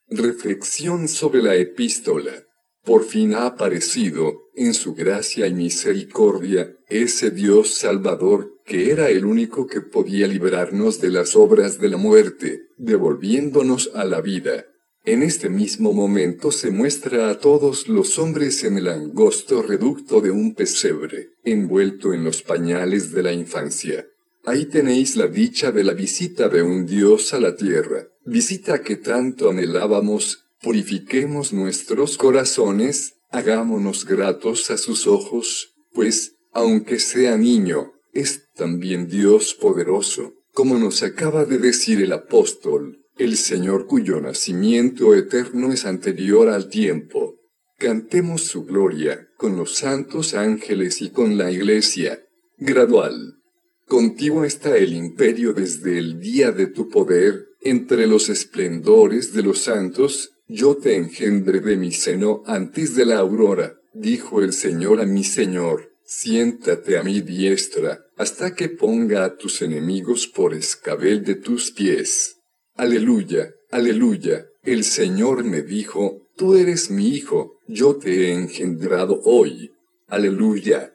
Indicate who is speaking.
Speaker 1: Reflexión sobre la epístola. Por fin ha aparecido, en su gracia y misericordia, ese Dios Salvador, que era el único que podía librarnos de las obras de la muerte, devolviéndonos a la vida. En este mismo momento se muestra a todos los hombres en el angosto reducto de un pesebre, envuelto en los pañales de la infancia. Ahí tenéis la dicha de la visita de un Dios a la tierra, visita que tanto anhelábamos. Purifiquemos nuestros corazones, hagámonos gratos a sus ojos, pues, aunque sea niño, es también Dios poderoso, como nos acaba de decir el apóstol, el Señor cuyo nacimiento eterno es anterior al tiempo. Cantemos su gloria, con los santos ángeles y con la Iglesia. Gradual. Contigo está el imperio desde el día de tu poder, entre los esplendores de los santos. Yo te engendré de mi seno antes de la aurora, dijo el Señor a mi Señor, siéntate a mi diestra, hasta que ponga a tus enemigos por escabel de tus pies. Aleluya, aleluya, el Señor me dijo, tú eres mi hijo, yo te he engendrado hoy. Aleluya.